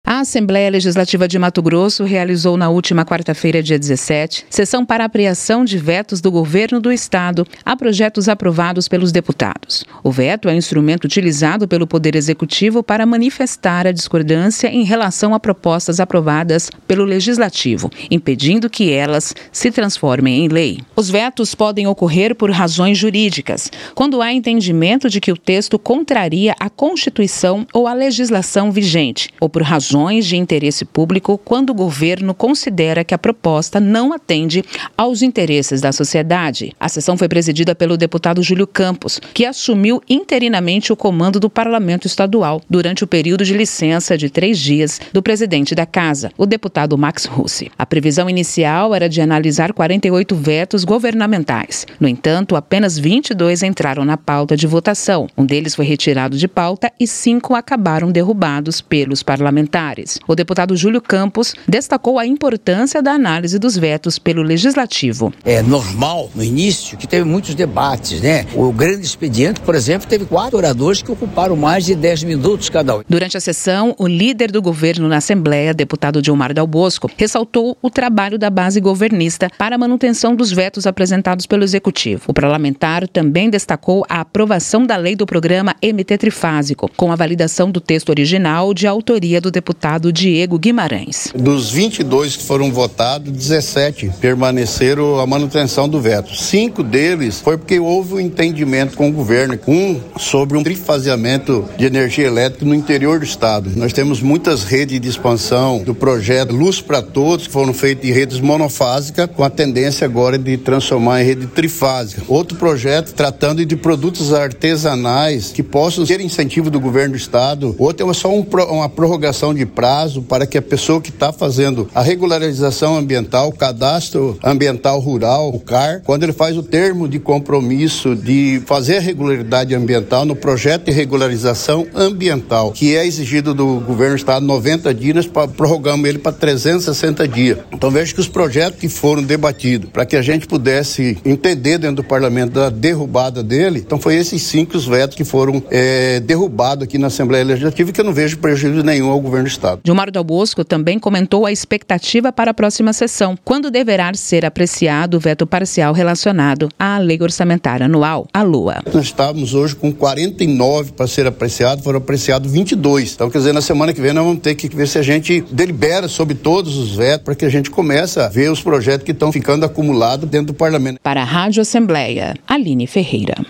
A Assembleia Legislativa de Mato Grosso realizou na última quarta-feira, dia 17, sessão para apreação de vetos do governo do estado a projetos aprovados pelos deputados. O veto é instrumento utilizado pelo Poder Executivo para manifestar a discordância em relação a propostas aprovadas pelo Legislativo, impedindo que elas se transformem em lei. Os vetos podem ocorrer por razões jurídicas, quando há entendimento de que o texto contraria a Constituição ou a legislação vigente, ou por razões de interesse público quando o governo considera que a proposta não atende aos interesses da sociedade. A sessão foi presidida pelo deputado Júlio Campos, que assumiu interinamente o comando do Parlamento Estadual durante o período de licença de 3 dias do presidente da Casa, o deputado Max Russi. A previsão inicial era de analisar 48 vetos governamentais. No entanto, apenas 22 entraram na pauta de votação. Um deles foi retirado de pauta e 5 acabaram derrubados pelos parlamentares. O deputado Júlio Campos destacou a importância da análise dos vetos pelo Legislativo. É normal, no início, que teve muitos debates, né? O grande expediente, por exemplo, teve 4 oradores que ocuparam mais de 10 minutos cada um. Durante a sessão, o líder do governo na Assembleia, deputado Gilmar Dal Bosco, ressaltou o trabalho da base governista para a manutenção dos vetos apresentados pelo Executivo. O parlamentar também destacou a aprovação da lei do programa MT Trifásico, com a validação do texto original de autoria do deputado Diego Guimarães. Dos 22 que foram votados, 17 permaneceram a manutenção do veto. 5 deles foi porque houve um entendimento com o governo, sobre um trifaseamento de energia elétrica no interior do estado. Nós temos muitas redes de expansão do projeto Luz para Todos, que foram feitas em redes monofásicas, com a tendência agora de transformar em rede trifásica. Outro projeto tratando de produtos artesanais que possam ter incentivo do governo do estado. Outro é só uma prorrogação de prazo para que a pessoa que está fazendo a regularização ambiental, o cadastro ambiental rural, o CAR, quando ele faz o termo de compromisso de fazer a regularidade ambiental no projeto de regularização ambiental, que é exigido do governo do estado 90 dias, prorrogamos ele para 360 dias. Então veja que os projetos que foram debatidos para que a gente pudesse entender dentro do parlamento da derrubada dele, então foi esses 5 vetos que foram derrubados aqui na Assembleia Legislativa, que eu não vejo prejuízo nenhum ao governo do estado. Gilmar Dal Bosco também comentou a expectativa para a próxima sessão, quando deverá ser apreciado o veto parcial relacionado à Lei Orçamentária Anual, a LOA. Nós estávamos hoje com 49 para ser apreciado, foram apreciados 22. Então, quer dizer, na semana que vem nós vamos ter que ver se a gente delibera sobre todos os vetos para que a gente comece a ver os projetos que estão ficando acumulados dentro do parlamento. Para a Rádio Assembleia, Aline Ferreira.